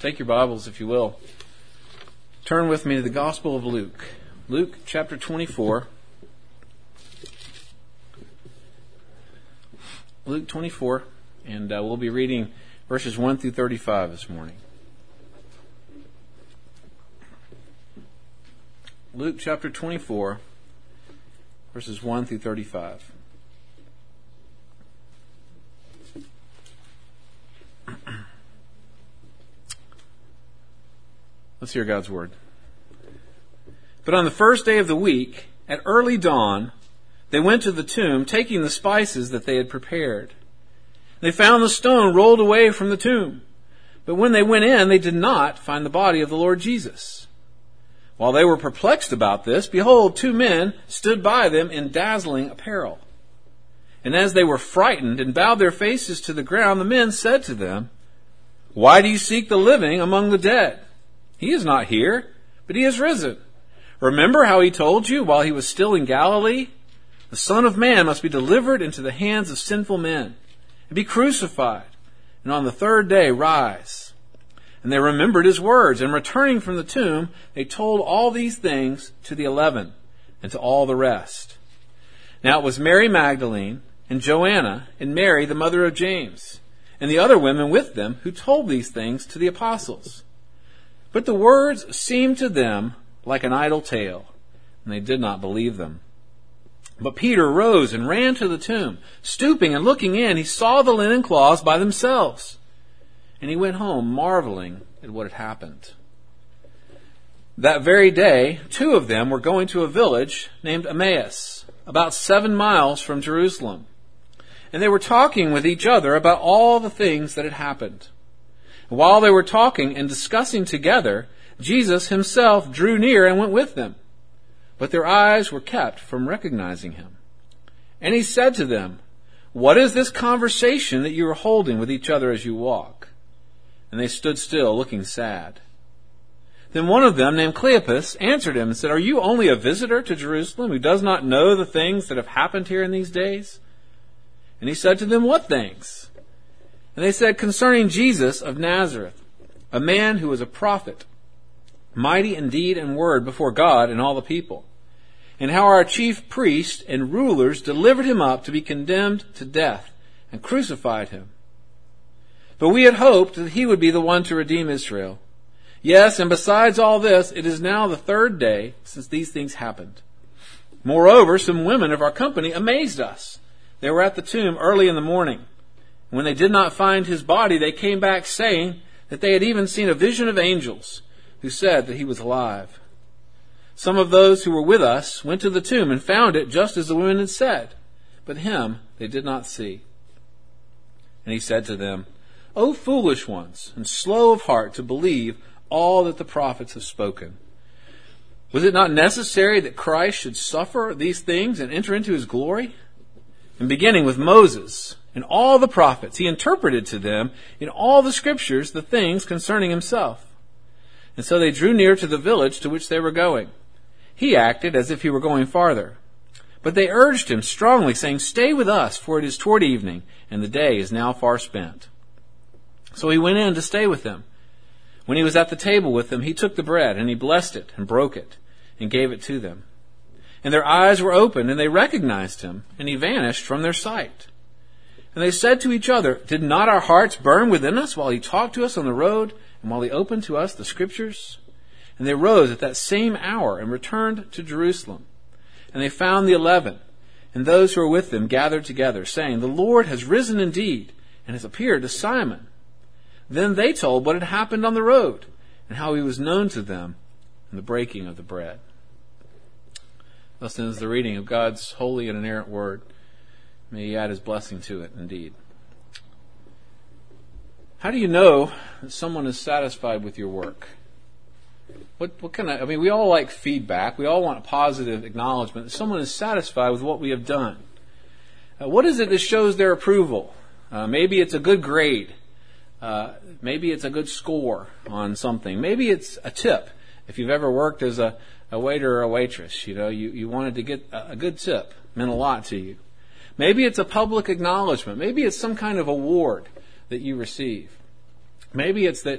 Take your Bibles, if you will. Turn with me to the Gospel of Luke. Luke chapter 24. Luke 24, and we'll be reading verses 1 through 35 this morning. Luke chapter 24, verses 1 through 35. Let's hear God's word. But on the first day of the week, at early dawn, they went to the tomb, taking the spices that they had prepared. They found the stone rolled away from the tomb. But when they went in, they did not find the body of the Lord Jesus. While they were perplexed about this, behold, two men stood by them in dazzling apparel. And as they were frightened and bowed their faces to the ground, the men said to them, "Why do you seek the living among the dead? He is not here, but he has risen. Remember how he told you while he was still in Galilee? The Son of Man must be delivered into the hands of sinful men and be crucified, and on the third day rise." And they remembered his words, and returning from the tomb, they told all these things to the 11 and to all the rest. Now it was Mary Magdalene and Joanna and Mary, the mother of James, and the other women with them who told these things to the apostles. But the words seemed to them like an idle tale, and they did not believe them. But Peter rose and ran to the tomb. Stooping and looking in, he saw the linen cloths by themselves. And he went home, marveling at what had happened. That very day, two of them were going to a village named Emmaus, about 7 miles from Jerusalem. And they were talking with each other about all the things that had happened. While they were talking and discussing together, Jesus himself drew near and went with them. But their eyes were kept from recognizing him. And he said to them, "What is this conversation that you are holding with each other as you walk?" And they stood still, looking sad. Then one of them, named Cleopas, answered him and said, "Are you only a visitor to Jerusalem who does not know the things that have happened here in these days?" And he said to them, "What things?" And they said, "Concerning Jesus of Nazareth, a man who was a prophet, mighty in deed and word before God and all the people, and how our chief priests and rulers delivered him up to be condemned to death and crucified him. But we had hoped that he would be the one to redeem Israel. Yes, and besides all this, it is now the third day since these things happened. Moreover, some women of our company amazed us. They were at the tomb early in the morning. When they did not find his body, they came back saying that they had even seen a vision of angels who said that he was alive. Some of those who were with us went to the tomb and found it just as the women had said, but him they did not see." And he said to them, "O foolish ones, and slow of heart to believe all that the prophets have spoken. Was it not necessary that Christ should suffer these things and enter into his glory? And beginning with Moses and all the prophets, he interpreted to them in all the scriptures the things concerning himself. And so they drew near to the village to which they were going. He acted as if he were going farther. But they urged him strongly, saying, 'Stay with us, for it is toward evening, and the day is now far spent.' So he went in to stay with them. When he was at the table with them, he took the bread, and he blessed it, and broke it, and gave it to them. And their eyes were opened, and they recognized him, and he vanished from their sight. And they said to each other, 'Did not our hearts burn within us while he talked to us on the road, and while he opened to us the scriptures?' And they rose at that same hour and returned to Jerusalem. And they found the 11, and those who were with them gathered together, saying, 'The Lord has risen indeed, and has appeared to Simon.' Then they told what had happened on the road, and how he was known to them in the breaking of the bread." Thus ends the reading of God's holy and inerrant word. May he add his blessing to it indeed. How do you know that someone is satisfied with your work? We all like feedback. We all want a positive acknowledgement that someone is satisfied with what we have done. What is it that shows their approval? Maybe it's a good grade. Maybe it's a good score on something. Maybe it's a tip. If you've ever worked as a waiter or a waitress, you wanted to get a good tip. It meant a lot to you. Maybe it's a public acknowledgement. Maybe it's some kind of award that you receive. Maybe it's that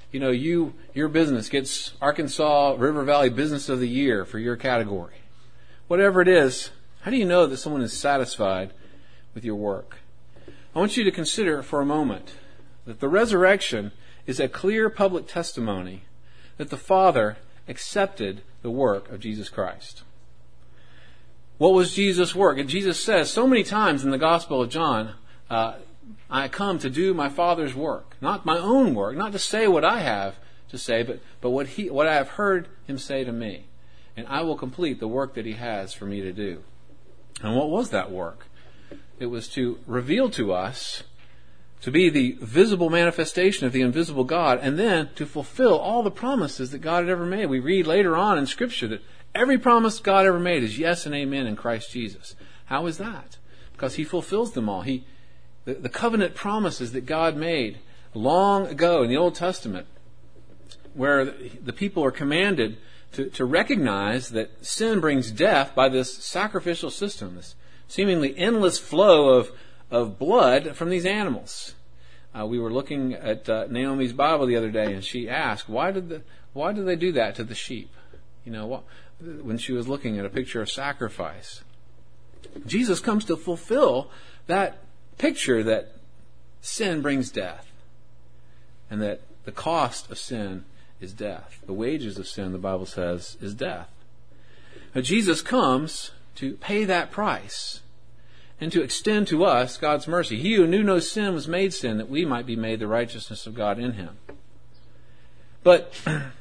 your business gets Arkansas River Valley Business of the Year for your category. Whatever it is, how do you know that someone is satisfied with your work? I want you to consider for a moment that the resurrection is a clear public testimony that the Father accepted the work of Jesus Christ. What was Jesus' work? And Jesus says so many times in the Gospel of John, I come to do my Father's work, not my own work, not to say what I have to say, but what I have heard Him say to me. And I will complete the work that He has for me to do. And what was that work? It was to reveal to us, to be the visible manifestation of the invisible God, and then to fulfill all the promises that God had ever made. We read later on in Scripture that every promise God ever made is yes and amen in Christ Jesus. How is that? Because He fulfills them all. The covenant promises that God made long ago in the Old Testament, where the people are commanded to recognize that sin brings death by this sacrificial system, this seemingly endless flow of blood from these animals. We were looking at Naomi's Bible the other day, and she asked, why did they do that to the sheep? When she was looking at a picture of sacrifice. Jesus comes to fulfill that picture that sin brings death, and that the cost of sin is death. The wages of sin, the Bible says, is death. Now, Jesus comes to pay that price and to extend to us God's mercy. He who knew no sin was made sin, that we might be made the righteousness of God in Him. But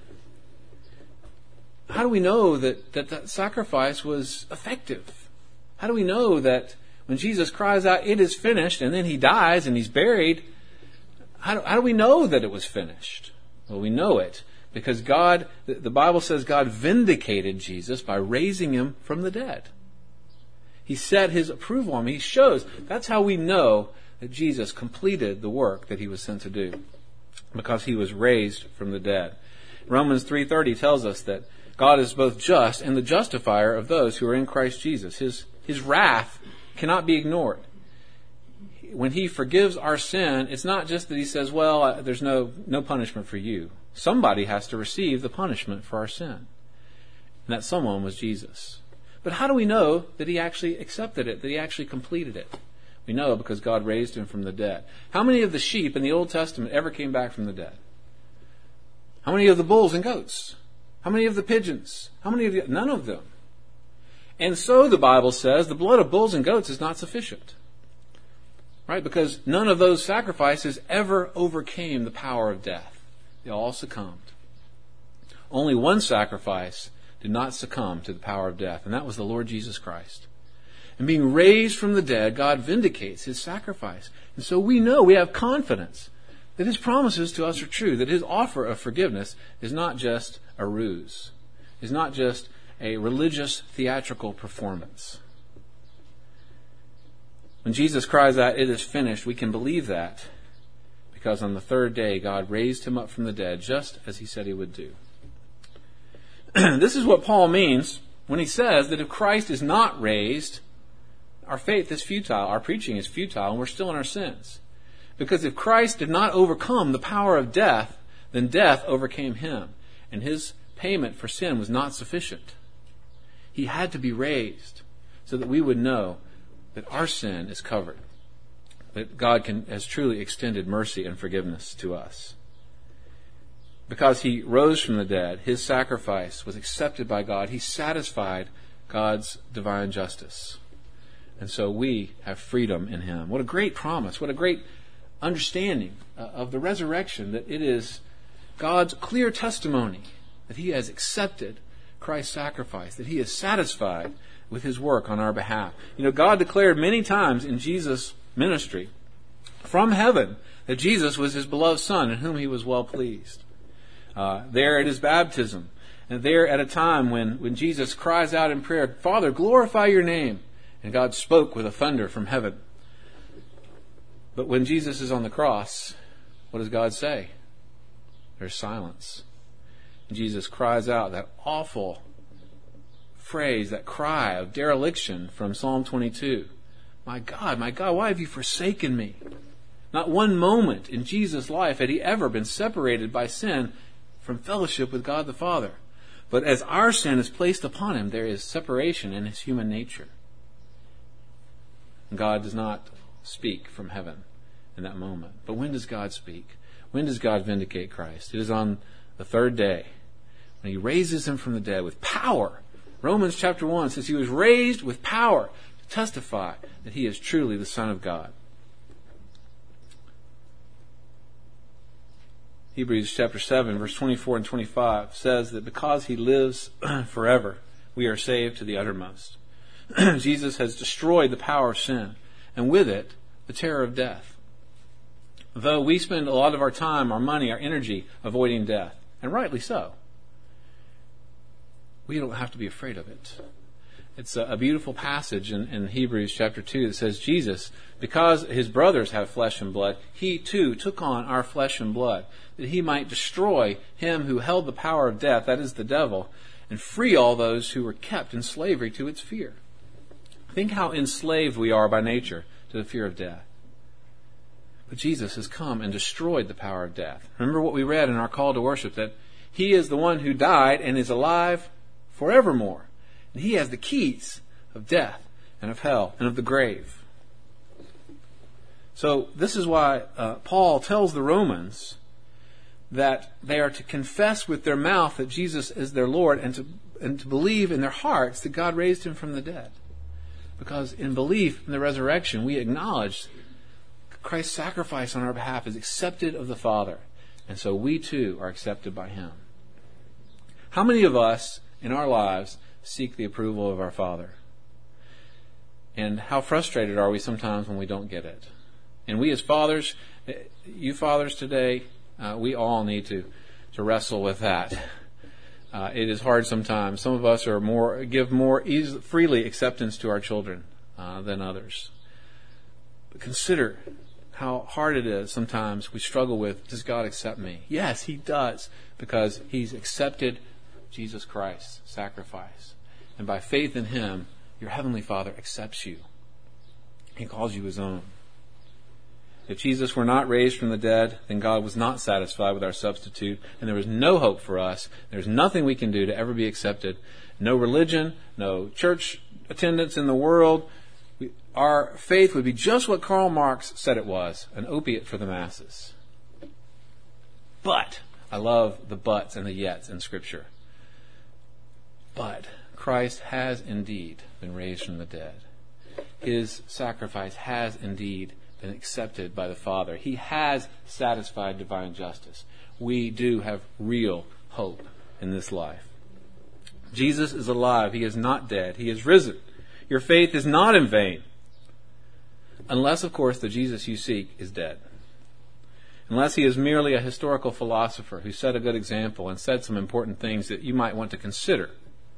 how do we know that sacrifice was effective? How do we know that when Jesus cries out, "It is finished," and then He dies and He's buried, how do we know that it was finished? Well, we know it because the Bible says God vindicated Jesus by raising Him from the dead. He set His approval on Him. He shows. That's how we know that Jesus completed the work that He was sent to do, because He was raised from the dead. Romans 3:30 tells us that God is both just and the justifier of those who are in Christ Jesus. His wrath cannot be ignored. When He forgives our sin, it's not just that He says, well, there's no punishment for you. Somebody has to receive the punishment for our sin. And that someone was Jesus. But how do we know that He actually accepted it, that He actually completed it? We know because God raised Him from the dead. How many of the sheep in the Old Testament ever came back from the dead? How many of the bulls and goats? How many of the pigeons? None of them. And so the Bible says the blood of bulls and goats is not sufficient. Right? Because none of those sacrifices ever overcame the power of death. They all succumbed. Only one sacrifice did not succumb to the power of death, and that was the Lord Jesus Christ. And being raised from the dead, God vindicates His sacrifice. And so we have confidence that His promises to us are true, that His offer of forgiveness is not just a ruse, is not just a religious theatrical performance. When Jesus cries out, "It is finished," we can believe that because on the third day God raised Him up from the dead, just as He said He would do. This is what Paul means when he says that if Christ is not raised, our faith is futile, our preaching is futile, and we're still in our sins. Because if Christ did not overcome the power of death, then death overcame Him, and His payment for sin was not sufficient. He had to be raised so that we would know that our sin is covered, that God has truly extended mercy and forgiveness to us. Because He rose from the dead, His sacrifice was accepted by God. He satisfied God's divine justice. And so we have freedom in Him. What a great promise. What a great understanding of the resurrection, that it is God's clear testimony that He has accepted Christ's sacrifice, that He is satisfied with His work on our behalf. God declared many times in Jesus' ministry from heaven that Jesus was His beloved Son in whom He was well pleased. There at His baptism, and there at a time when Jesus cries out in prayer, "Father, glorify Your name," and God spoke with a thunder from heaven. But when Jesus is on the cross, what does God say? There's silence. Jesus cries out that awful phrase, that cry of dereliction from Psalm 22. My God, why have You forsaken me?" Not one moment in Jesus' life had he ever been separated by sin from fellowship with God the Father. But as our sin is placed upon him, there is separation in his human nature. God does not speak from heaven in that moment. But when does God speak? When does God vindicate Christ? It is on the third day, when he raises him from the dead with power. Romans chapter 1 says he was raised with power to testify that he is truly the Son of God. Hebrews chapter 7, verse 24 and 25 says that because he lives forever, we are saved to the uttermost. Jesus has destroyed the power of sin, and with it, the terror of death. Though we spend a lot of our time, our money, our energy avoiding death, and rightly so, we don't have to be afraid of it. It's a beautiful passage in Hebrews chapter 2 that says Jesus, because his brothers have flesh and blood, he too took on our flesh and blood, that he might destroy him who held the power of death, that is the devil, and free all those who were kept in slavery to its fear. Think how enslaved we are by nature to the fear of death. But Jesus has come and destroyed the power of death. Remember what we read in our call to worship, that he is the one who died and is alive forevermore. And he has the keys of death and of hell and of the grave. So this is why Paul tells the Romans that they are to confess with their mouth that Jesus is their Lord and to believe in their hearts that God raised him from the dead. Because in belief in the resurrection, we acknowledge Christ's sacrifice on our behalf is accepted of the Father. And so we too are accepted by him. How many of us in our lives seek the approval of our Father? And how frustrated are we sometimes when we don't get it? And we as fathers, you fathers today, we all need to wrestle with that. It is hard sometimes. Some of us give more freely acceptance to our children than others. But consider how hard it is sometimes we struggle with, does God accept me? Yes, he does, because he's accepted Jesus Christ's sacrifice. And by faith in him, your heavenly Father accepts you. He calls you his own. If Jesus were not raised from the dead, then God was not satisfied with our substitute, and there was no hope for us. There's nothing we can do to ever be accepted. No religion, no church attendance in the world. Our faith would be just what Karl Marx said it was, an opiate for the masses. But, I love the buts and the yets in Scripture. But Christ has indeed been raised from the dead. His sacrifice has indeed been accepted by the Father. He has satisfied divine justice. We do have real hope in this life. Jesus is alive. He is not dead. He is risen. Your faith is not in vain. Unless, of course, the Jesus you seek is dead. Unless he is merely a historical philosopher who set a good example and said some important things that you might want to consider.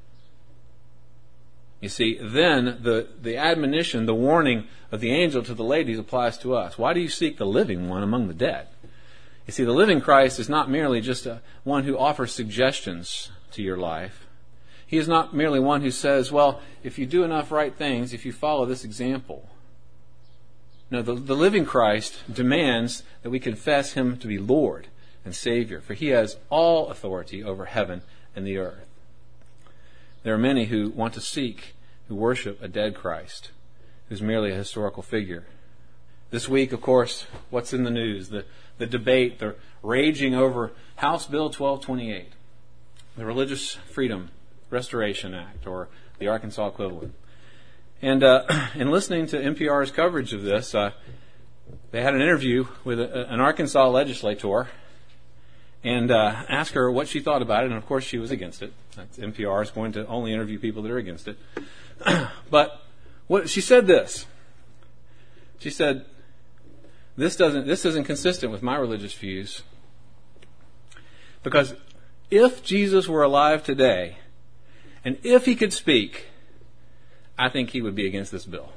You see, then the admonition, the warning of the angel to the ladies applies to us. Why do you seek the living one among the dead? You see, the living Christ is not merely just one who offers suggestions to your life. He is not merely one who says, well, if you do enough right things, if you follow this example. No, the living Christ demands that we confess him to be Lord and Savior, for he has all authority over heaven and the earth. There are many who want to seek, who worship a dead Christ, who's merely a historical figure. This week, of course, what's in the news? The debate, the raging over House Bill 1228, the Religious Freedom Restoration Act, or the Arkansas equivalent. And in listening to NPR's coverage of this, they had an interview with an Arkansas legislator and asked her what she thought about it. And, of course, she was against it. NPR is going to only interview people that are against it. But she said this. She said, this isn't consistent with my religious views. Because if Jesus were alive today, and if he could speak, I think he would be against this bill.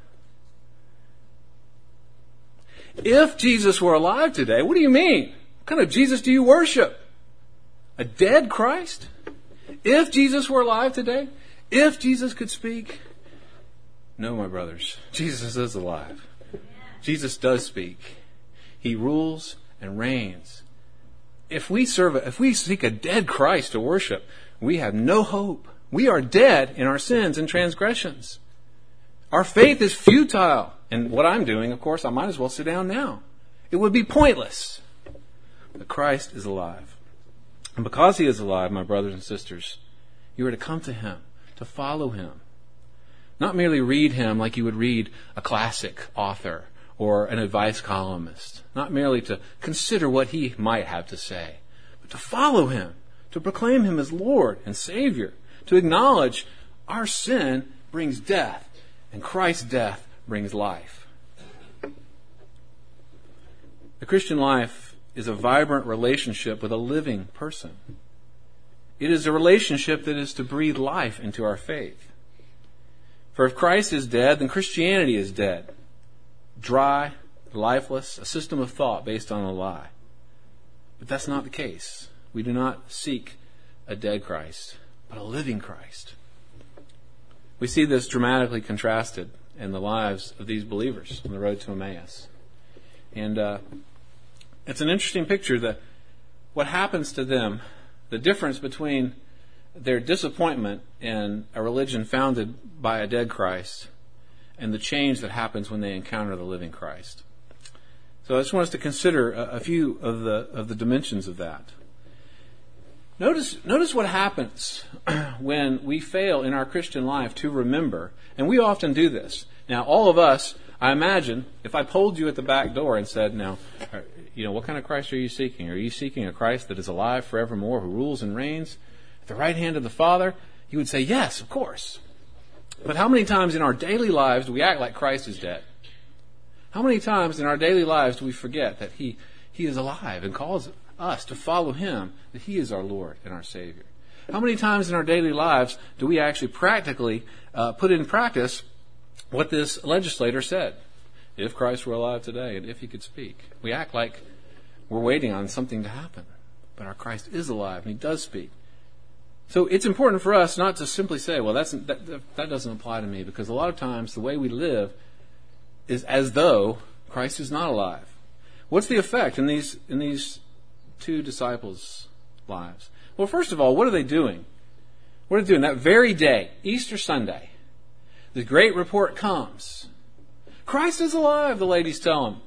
If Jesus were alive today, what do you mean? What kind of Jesus do you worship? A dead Christ? If Jesus were alive today, if Jesus could speak, no, my brothers, Jesus is alive. Jesus does speak. He rules and reigns. If we seek a dead Christ to worship, we have no hope. We are dead in our sins and transgressions. Our faith is futile. And what I'm doing, of course, I might as well sit down now. It would be pointless. But Christ is alive. And because He is alive, my brothers and sisters, you are to come to Him, to follow Him. Not merely read Him like you would read a classic author or an advice columnist. Not merely to consider what he might have to say, but to follow Him, to proclaim Him as Lord and Savior, to acknowledge our sin brings death and Christ's death brings life. The Christian life is a vibrant relationship with a living person. It is a relationship that is to breathe life into our faith. For if Christ is dead, then Christianity is dead. Dry, lifeless, a system of thought based on a lie. But that's not the case. We do not seek a dead Christ, but a living Christ. We see this dramatically contrasted in the lives of these believers on the road to Emmaus. And it's an interesting picture that what happens to them, the difference between their disappointment in a religion founded by a dead Christ and the change that happens when they encounter the living Christ. So I just want us to consider a few of the dimensions of that. Notice what happens when we fail in our Christian life to remember, and we often do this. Now, all of us, I imagine, if I pulled you at the back door and said, now, what kind of Christ are you seeking? Are you seeking a Christ that is alive forevermore, who rules and reigns at the right hand of the Father? You would say, yes, of course. But how many times in our daily lives do we act like Christ is dead? How many times in our daily lives do we forget that He is alive and calls us to follow Him, that He is our Lord and our Savior? How many times in our daily lives do we actually practically put in practice what this legislator said? If Christ were alive today and if He could speak. We act like we're waiting on something to happen. But our Christ is alive and He does speak. So it's important for us not to simply say, well, that doesn't apply to me, because a lot of times the way we live is as though Christ is not alive. What's the effect in these two disciples' lives? Well, first of all, what are they doing? What are they doing? That very day, Easter Sunday, the great report comes. Christ is alive, the ladies tell them.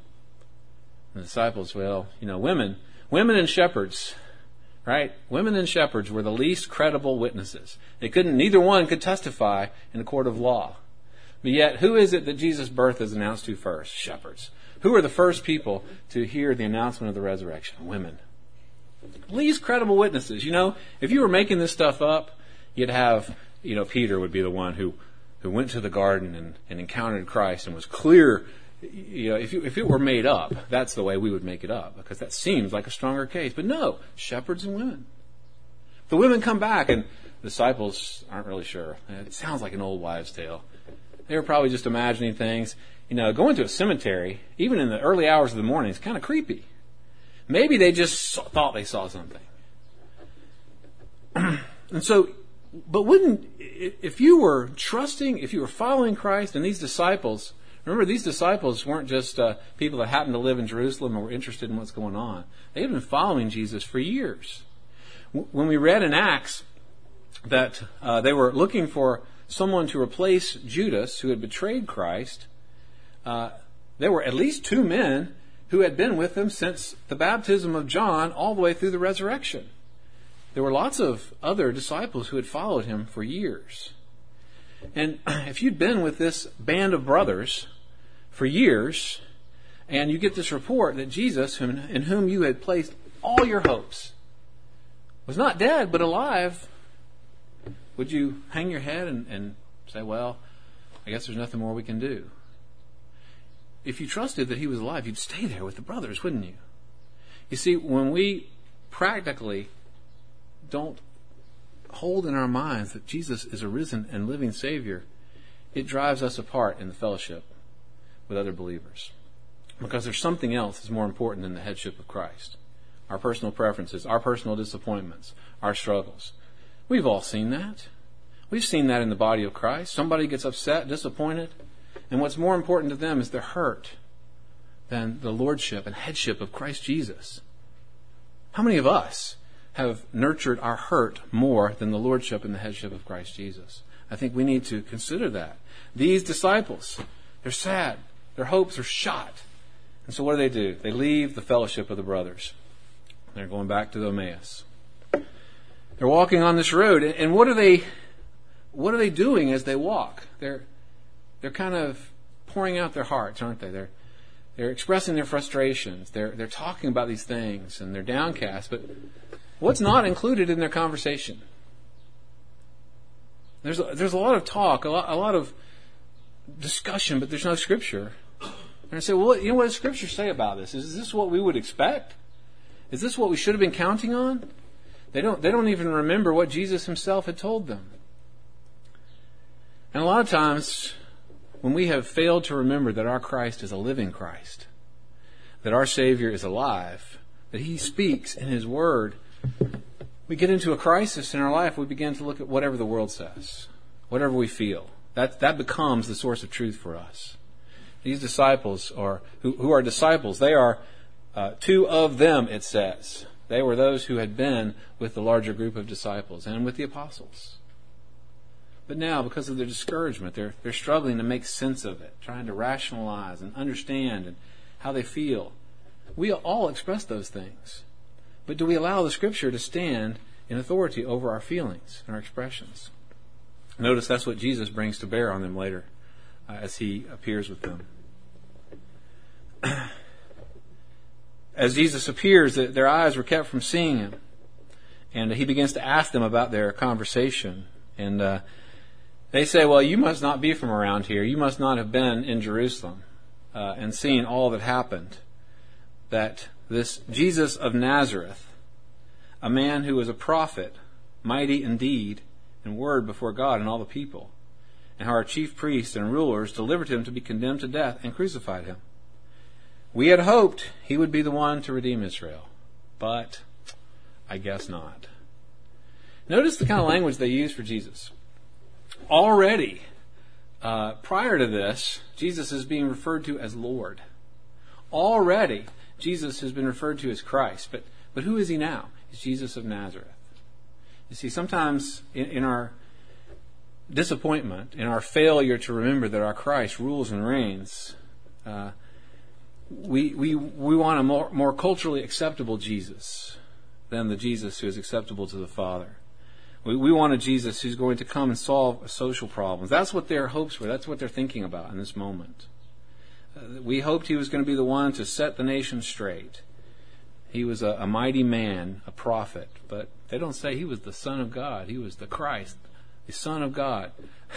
The disciples, women and shepherds, right? Women and shepherds were the least credible witnesses. Neither one could testify in a court of law. But yet, who is it that Jesus' birth is announced to first? Shepherds. Who are the first people to hear the announcement of the resurrection? Women. Least credible witnesses. If you were making this stuff up, you'd have, Peter would be the one who went to the garden and encountered Christ and was clear. If it were made up, that's the way we would make it up, because that seems like a stronger case. But no, shepherds and women. The women come back, and the disciples aren't really sure. It sounds like an old wives' tale. They were probably just imagining things. Going to a cemetery, even in the early hours of the morning, is kind of creepy. Maybe they just thought they saw something. And so, but if you were following Christ, and these disciples, remember, these disciples weren't just people that happened to live in Jerusalem and were interested in what's going on. They had been following Jesus for years. When we read in Acts that they were looking for someone to replace Judas, who had betrayed Christ, there were at least 2 men who had been with him since the baptism of John all the way through the resurrection. There were lots of other disciples who had followed him for years. And if you'd been with this band of brothers for years, and you get this report that Jesus, in whom you had placed all your hopes, was not dead but alive, would you hang your head and say, well, I guess there's nothing more we can do? If you trusted that He was alive, you'd stay there with the brothers, wouldn't you? You see, when we practically don't hold in our minds that Jesus is a risen and living Savior, it drives us apart in the fellowship with other believers. Because there's something else that's more important than the headship of Christ. Our personal preferences, our personal disappointments, our struggles. We've all seen that. We've seen that in the body of Christ. Somebody gets upset, disappointed, and what's more important to them is the hurt, than the lordship and headship of Christ Jesus? How many of us have nurtured our hurt more than the lordship and the headship of Christ Jesus? I think we need to consider that. These disciples, they're sad. Their hopes are shot. And so what do? They leave the fellowship of the brothers. They're going back to Emmaus. They're walking on this road, and what are they doing as they walk? They're kind of pouring out their hearts, aren't they? They're expressing their frustrations. They're talking about these things, and they're downcast. But what's not included in their conversation? There's a lot of talk, a lot of discussion, but there's no scripture. And I say, well, you know what does Scripture say about this? Is this what we would expect? Is this what we should have been counting on? They don't even remember what Jesus himself had told them. And a lot of times, when we have failed to remember that our Christ is a living Christ, that our Savior is alive, that He speaks in His Word, we get into a crisis in our life. We begin to look at whatever the world says, whatever we feel. That becomes the source of truth for us. These disciples, who are disciples, they are two of them, it says. They were those who had been with the larger group of disciples and with the apostles. But now, because of their discouragement, they're struggling to make sense of it, trying to rationalize and understand and how they feel. We all express those things. But do we allow the Scripture to stand in authority over our feelings and our expressions? Notice that's what Jesus brings to bear on them later as He appears with them. As Jesus appears, their eyes were kept from seeing Him. And He begins to ask them about their conversation. And they say, well, you must not be from around here. You must not have been in Jerusalem and seen all that happened. That this Jesus of Nazareth, a man who was a prophet, mighty in deed and word before God and all the people, and how our chief priests and rulers delivered Him to be condemned to death and crucified Him. We had hoped He would be the one to redeem Israel, but I guess not. Notice the kind of language they use for Jesus. Already, prior to this, Jesus is being referred to as Lord. Already, Jesus has been referred to as Christ, but who is He now? He's Jesus of Nazareth. You see, sometimes in our disappointment, in our failure to remember that our Christ rules and reigns, we want a more culturally acceptable Jesus than the Jesus who is acceptable to the Father. We want a Jesus who's going to come and solve social problems. That's what their hopes were. That's what they're thinking about in this moment. We hoped He was going to be the one to set the nation straight. He was a mighty man, a prophet, but they don't say He was the Son of God. He was the Christ, the Son of God.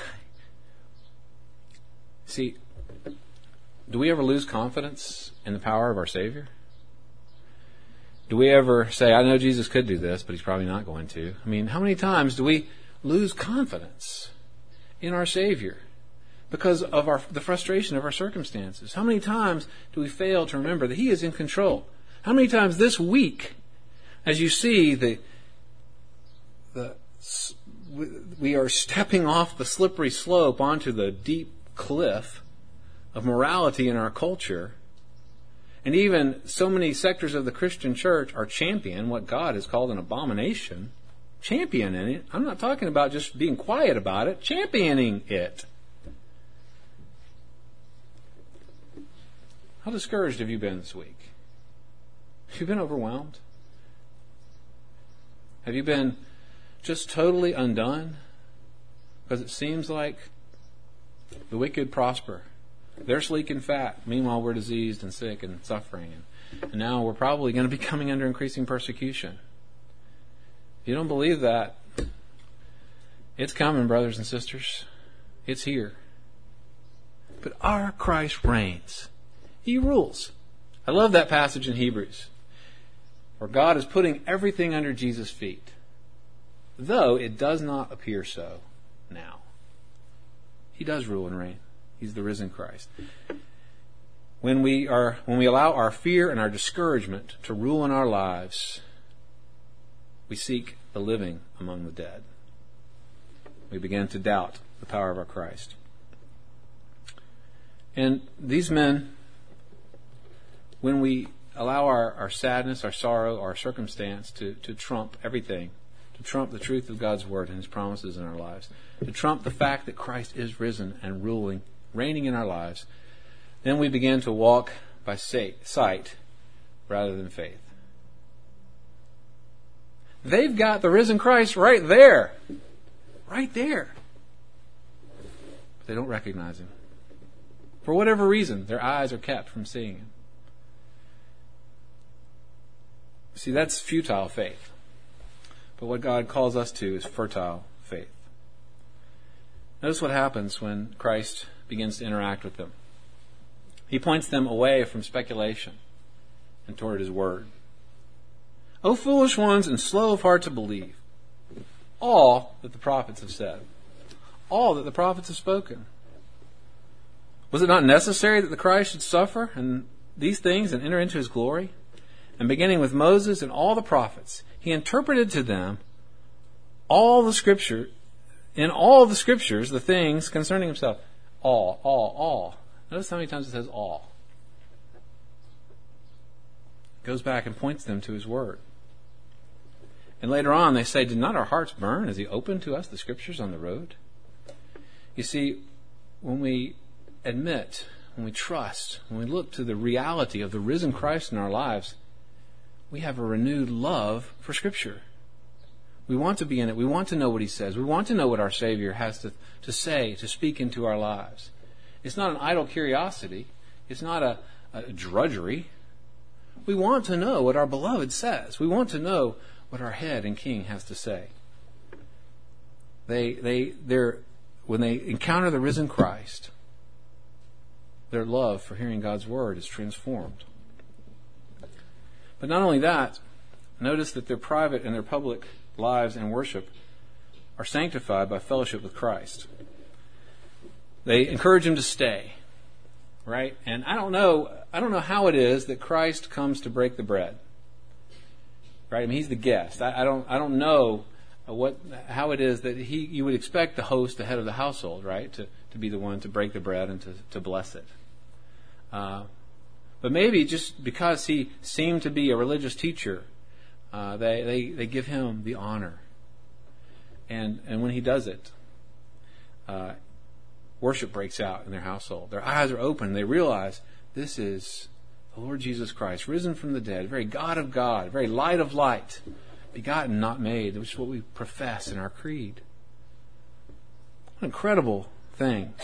See, do we ever lose confidence in the power of our Savior? Do we ever say, I know Jesus could do this, but He's probably not going to? I mean, how many times do we lose confidence in our Savior because of the frustration of our circumstances? How many times do we fail to remember that He is in control? How many times this week, as you see we are stepping off the slippery slope onto the deep cliff of morality in our culture, and even so many sectors of the Christian church are championing what God has called an abomination, championing it. I'm not talking about just being quiet about it, championing it. How discouraged have you been this week? Have you been overwhelmed? Have you been just totally undone? Because it seems like the wicked prosper. They're sleek and fat. Meanwhile, we're diseased and sick and suffering. And now we're probably going to be coming under increasing persecution. If you don't believe that, it's coming, brothers and sisters. It's here. But our Christ reigns. He rules. I love that passage in Hebrews, where God is putting everything under Jesus' feet, though it does not appear so now. He does rule and reign. He's the risen Christ. When we allow our fear and our discouragement to rule in our lives, we seek the living among the dead. We begin to doubt the power of our Christ. And these men, when we allow our sadness, our sorrow, our circumstance to trump everything, to trump the truth of God's Word and His promises in our lives, to trump the fact that Christ is risen and reigning in our lives, then we begin to walk by sight rather than faith. They've got the risen Christ right there. Right there. But they don't recognize Him. For whatever reason, their eyes are kept from seeing Him. See, that's futile faith. But what God calls us to is fertile faith. Notice what happens when Christ begins to interact with them. He points them away from speculation and toward His Word. O foolish ones and slow of heart to believe all that the prophets have said, all that the prophets have spoken. Was it not necessary that the Christ should suffer and these things and enter into His glory? And beginning with Moses and all the prophets, He interpreted to them all the Scripture, in all the Scriptures, the things concerning Himself. All. Notice how many times it says all. Goes back and points them to His Word. And later on they say, did not our hearts burn as He opened to us the Scriptures on the road? You see, when we admit, when we trust, when we look to the reality of the risen Christ in our lives, we have a renewed love for Scripture. We want to be in it. We want to know what He says. We want to know what our Savior has to say, to speak into our lives. It's not an idle curiosity. It's not a drudgery. We want to know what our beloved says. We want to know what our head and King has to say. When they encounter the risen Christ, their love for hearing God's Word is transformed. But not only that, notice that their private and their public lives and worship are sanctified by fellowship with Christ. They encourage Him to stay, right? And I don't know how it is that Christ comes to break the bread, right? I mean, He's the guest. I don't know how it is that you would expect the host, the head of the household, right, to be the one to break the bread and to bless it. But maybe just because He seemed to be a religious teacher, they give Him the honor. And when He does it, worship breaks out in their household. Their eyes are open. They realize this is the Lord Jesus Christ, risen from the dead, very God of God, very light of light, begotten, not made, which is what we profess in our creed. What an incredible thing.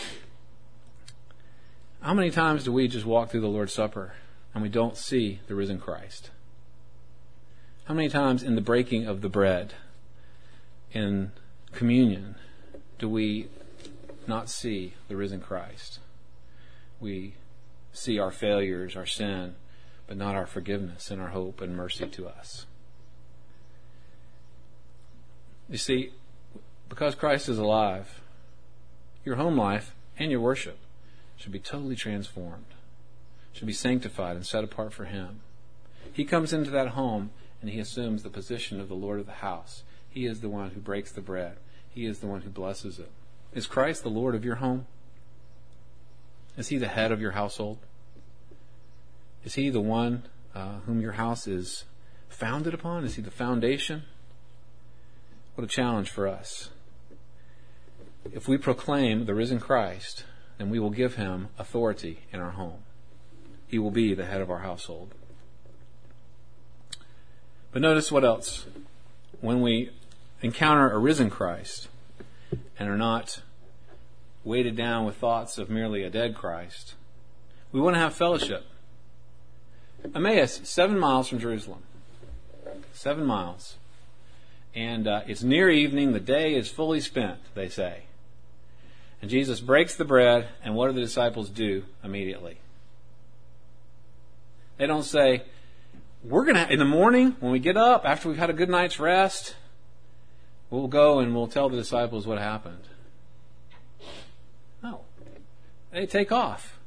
How many times do we just walk through the Lord's Supper and we don't see the risen Christ? How many times in the breaking of the bread, in communion, do we not see the risen Christ? We see our failures, our sin, but not our forgiveness and our hope and mercy to us. You see, because Christ is alive, your home life and your worship should be totally transformed, should be sanctified and set apart for Him. He comes into that home and He assumes the position of the Lord of the house. He is the one who breaks the bread. He is the one who blesses it. Is Christ the Lord of your home? Is He the head of your household? Is He the one whom your house is founded upon? Is He the foundation? What a challenge for us. If we proclaim the risen Christ, then we will give Him authority in our home. He will be the head of our household. But notice what else. When we encounter a risen Christ and are not weighted down with thoughts of merely a dead Christ, we want to have fellowship. Emmaus, 7 miles from Jerusalem. 7 miles. And it's near evening. The day is fully spent, they say. And Jesus breaks the bread, and what do the disciples do immediately? They don't say, we're going to, in the morning, when we get up, after we've had a good night's rest, we'll go and we'll tell the disciples what happened. No. They take off.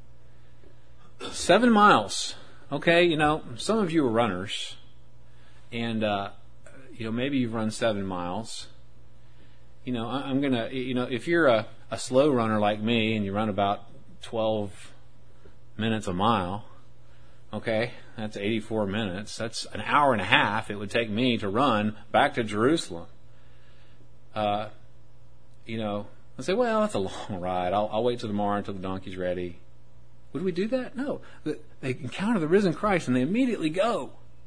7 miles. Okay, some of you are runners, and, maybe you've run 7 miles. I'm going to, if you're a slow runner like me and you run about 12 minutes a mile, Okay, that's 84 minutes. That's an hour and a half it would take me to run back to Jerusalem. I say, well, that's a long ride. I'll wait till tomorrow until the donkey's ready. Would we do that? No. They encounter the risen Christ and they immediately go.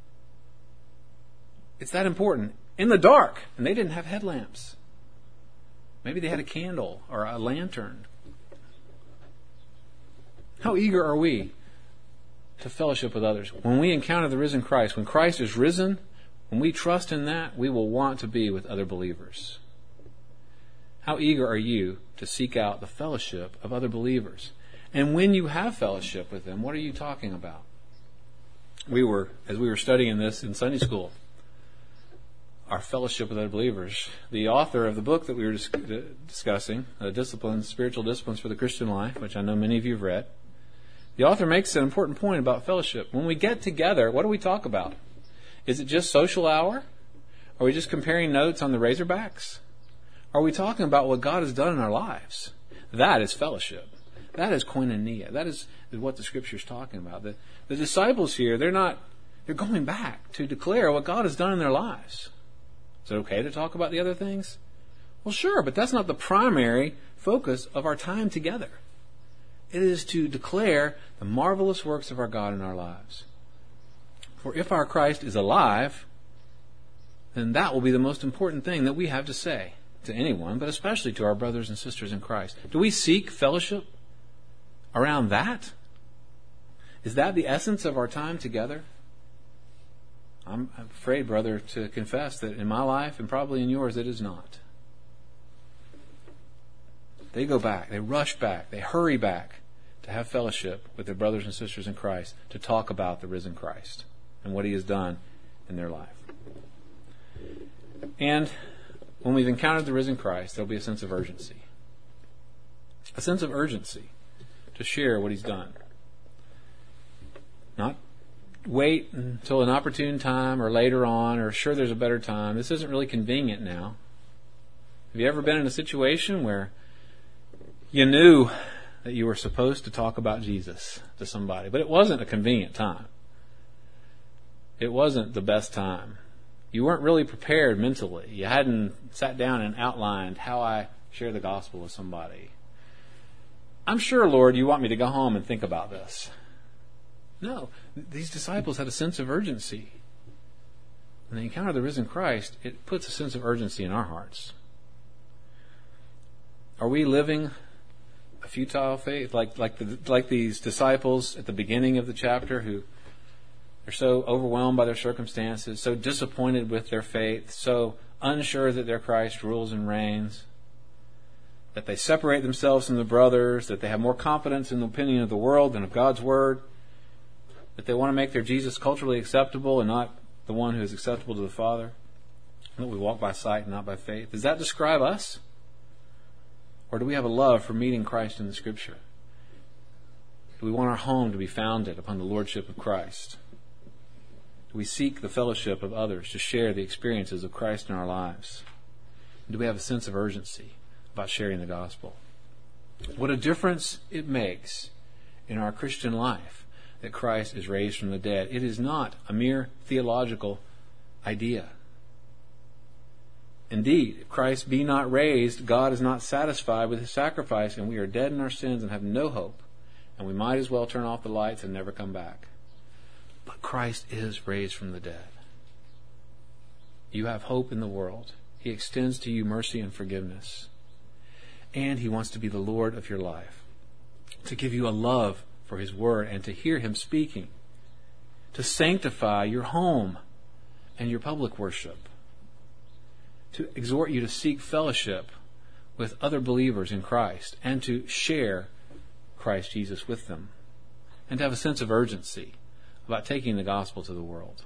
It's that important. In the dark, and they didn't have headlamps. Maybe they had a candle or a lantern. How eager are we to fellowship with others? When we encounter the risen Christ, when Christ is risen, when we trust in that, we will want to be with other believers. How eager are you to seek out the fellowship of other believers? And when you have fellowship with them, what are you talking about? As we were studying this in Sunday school, our fellowship with other believers, the author of the book that we were discussing, Spiritual Disciplines for the Christian Life, which I know many of you have read, the author makes an important point about fellowship. When we get together, what do we talk about? Is it just social hour? Are we just comparing notes on the Razorbacks? Are we talking about what God has done in our lives? That is fellowship. That is koinonia. That is what the Scripture is talking about. The disciples here, they're going back to declare what God has done in their lives. Is it okay to talk about the other things? Well, sure, but that's not the primary focus of our time together. It is to declare the marvelous works of our God in our lives. For if our Christ is alive, then that will be the most important thing that we have to say to anyone, but especially to our brothers and sisters in Christ. Do we seek fellowship around that? Is that the essence of our time together? I'm afraid, brother, to confess that in my life, and probably in yours, it is not. They go back, they rush back, they hurry back to have fellowship with their brothers and sisters in Christ, to talk about the risen Christ and what He has done in their life. And when we've encountered the risen Christ, there'll be a sense of urgency. A sense of urgency to share what He's done. Not wait until an opportune time or later on, or sure there's a better time. This isn't really convenient now. Have you ever been in a situation where you knew that you were supposed to talk about Jesus to somebody, but it wasn't a convenient time? It wasn't the best time. You weren't really prepared mentally. You hadn't sat down and outlined how I share the gospel with somebody. I'm sure, Lord, you want me to go home and think about this. No, these disciples had a sense of urgency. When they encounter the risen Christ, it puts a sense of urgency in our hearts. Are we living a futile faith like these disciples at the beginning of the chapter, who are so overwhelmed by their circumstances, so disappointed with their faith, so unsure that their Christ rules and reigns, that they separate themselves from the brothers, that they have more confidence in the opinion of the world than of God's Word, that they want to make their Jesus culturally acceptable and not the one who is acceptable to the Father, that we walk by sight and not by faith? Does that describe us? Or do we have a love for meeting Christ in the Scripture? Do we want our home to be founded upon the Lordship of Christ? Do we seek the fellowship of others to share the experiences of Christ in our lives? Do we have a sense of urgency about sharing the gospel? What a difference it makes in our Christian life that Christ is raised from the dead. It is not a mere theological idea. Indeed, if Christ be not raised, God is not satisfied with His sacrifice, and we are dead in our sins and have no hope, and we might as well turn off the lights and never come back. But Christ is raised from the dead. You have hope in the world. He extends to you mercy and forgiveness. And He wants to be the Lord of your life, to give you a love for His Word and to hear Him speaking, to sanctify your home and your public worship, to exhort you to seek fellowship with other believers in Christ and to share Christ Jesus with them, and to have a sense of urgency about taking the gospel to the world.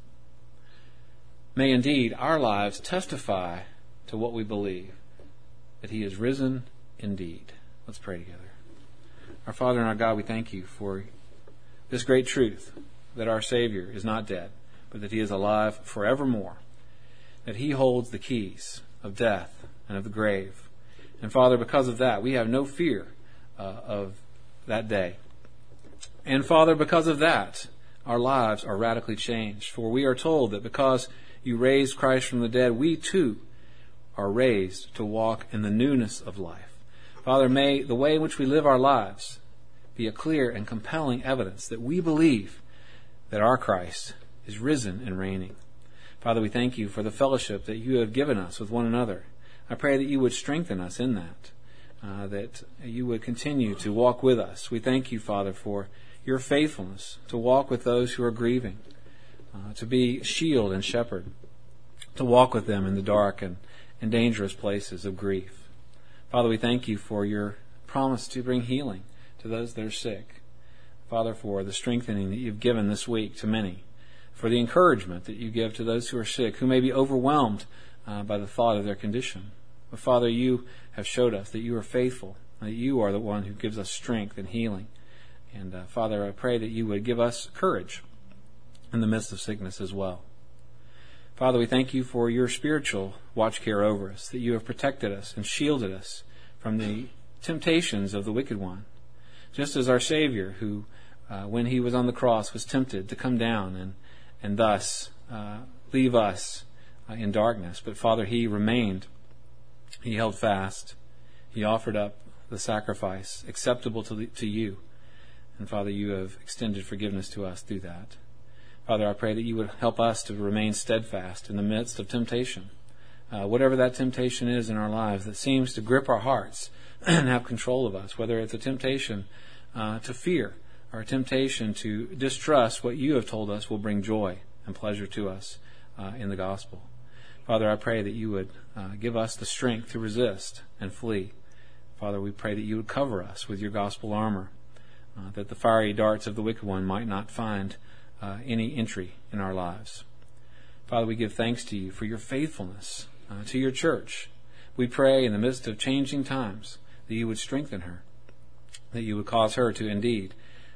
May indeed our lives testify to what we believe, that He is risen indeed. Let's pray together. Our Father and our God, we thank You for this great truth, that our Savior is not dead, but that He is alive forevermore, that He holds the keys of death and of the grave. And Father, because of that, we have no fear of that day. And Father, because of that, our lives are radically changed. For we are told that because you raised Christ from the dead, we too are raised to walk in the newness of life. Father, may the way in which we live our lives be a clear and compelling evidence that we believe that our Christ is risen and reigning. Father, we thank you for the fellowship that you have given us with one another. I pray that you would strengthen us in that, that you would continue to walk with us. We thank you, Father, for your faithfulness to walk with those who are grieving, to be shield and shepherd, to walk with them in the dark and dangerous places of grief. Father, we thank you for your promise to bring healing to those that are sick. Father, for the strengthening that you've given this week to many, for the encouragement that you give to those who are sick, who may be overwhelmed by the thought of their condition. But Father, you have showed us that you are faithful, that you are the one who gives us strength and healing. And Father, I pray that you would give us courage in the midst of sickness as well. Father, we thank you for your spiritual watch care over us, that you have protected us and shielded us from the temptations of the wicked one. Just as our Savior, who, when he was on the cross, was tempted to come down and thus leave us in darkness. But Father, he remained. He held fast. He offered up the sacrifice acceptable to you. And Father, you have extended forgiveness to us through that. Father, I pray that you would help us to remain steadfast in the midst of temptation. Whatever that temptation is in our lives that seems to grip our hearts and have control of us, whether it's a temptation to fear or a temptation to distrust what you have told us will bring joy and pleasure to us in the gospel. Father, I pray that you would give us the strength to resist and flee. Father, we pray that you would cover us with your gospel armor, that the fiery darts of the wicked one might not find any entry in our lives. Father, we give thanks to you for your faithfulness to your church. We pray in the midst of changing times that you would strengthen her, that you would cause her to indeed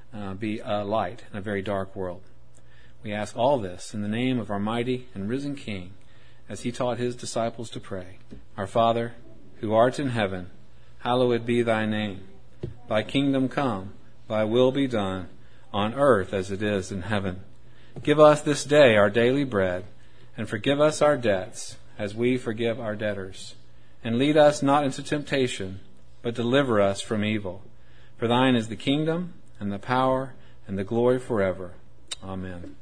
be a light in a very dark world. We ask all this in the name of our mighty and risen King, as he taught his disciples to pray. Our Father, who art in heaven, hallowed be thy name. Thy kingdom come, thy will be done, on earth as it is in heaven. Give us this day our daily bread, and forgive us our debts, as we forgive our debtors. And lead us not into temptation, but deliver us from evil. For thine is the kingdom, and the power, and the glory forever. Amen.